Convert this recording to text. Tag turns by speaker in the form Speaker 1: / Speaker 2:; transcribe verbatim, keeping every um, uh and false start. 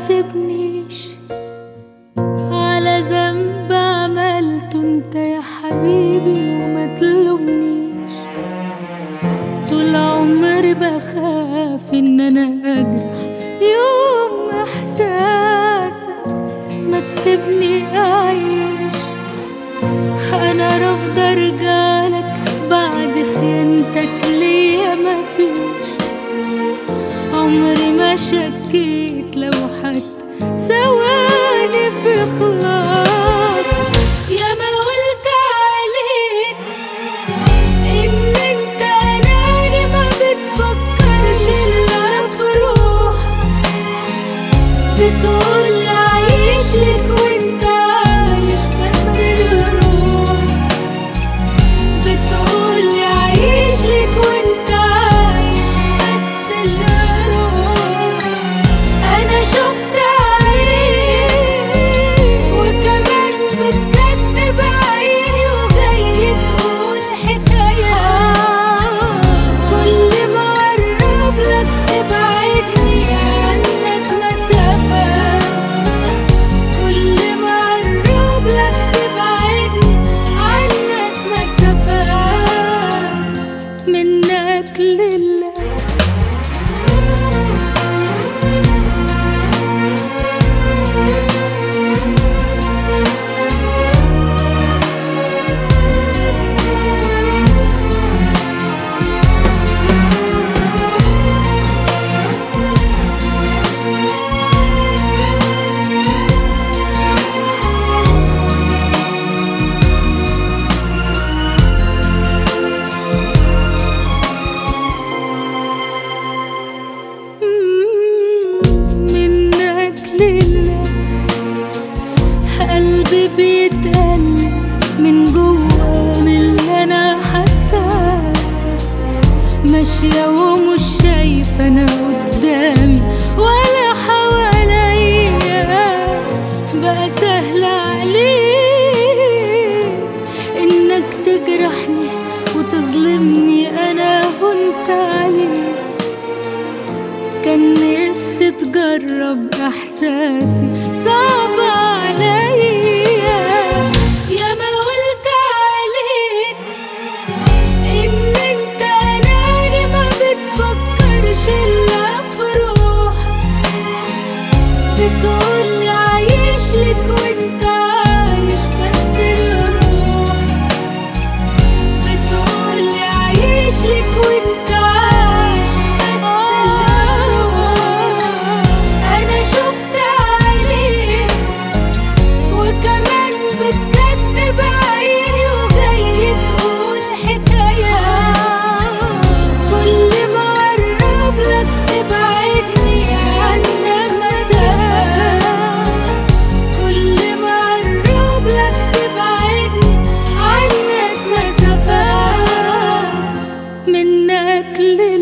Speaker 1: تحاسبنيش على ذنب عملته انت يا حبيبي وما تلومنيش. طول عمري بخاف ان انا اجرح يوم احساسك، ما تسيبني اعيش. انا رافضة ارجعلك بعد خيانتك ليا، مفيش عمري ما شكيت لو حتى ثواني في خلاص. يا ما قلت عليك ان انت اناني، ما بتفكرش الا في روح. بتقول عايش لك وانت عايش بس الروح. بتقول عايش لك وانت عايش بس الروح. انا شفت عينيك وكمان بتكتب عيني، وجاي تقول حكايات. كل ما اقرب لك تبعدني عنك مسافات. كل ما اقرب لك تبعدني عنك مسافات. منك لله لله. قلبي بيتقلب من جوا من اللي انا حاساه. ماشية ومش شايفة انا قدامي ولا حواليا. بقى سهل عليك انك تجرحني وتظلمني، انا هنت عليك. كان نفسي تجرب احساسي صعب عليا. يا ما قلت عليك ان انت اناني، ما بتفكرش الا في روح. بتقول عايش لك وانت عايش بس الروح. بتقول عايش لك وانت عايش بس الروح. انا شفت عليك وكمان بتكتب عيني، وجاي تقول حكايات. كل ما اقرب لك تبعدني عنك مسافات. كل ما اقرب لك تبعدني عنك مسافات. منك لله.